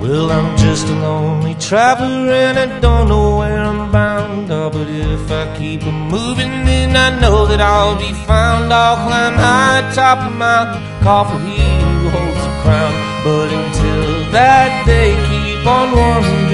Well, I'm just a lonely traveler and I don't know where I'm bound. Oh, but if I keep moving, then I know that I'll be found. I'll climb high atop a mountain, call for he who holds the crown. But until that day, keep on wondering.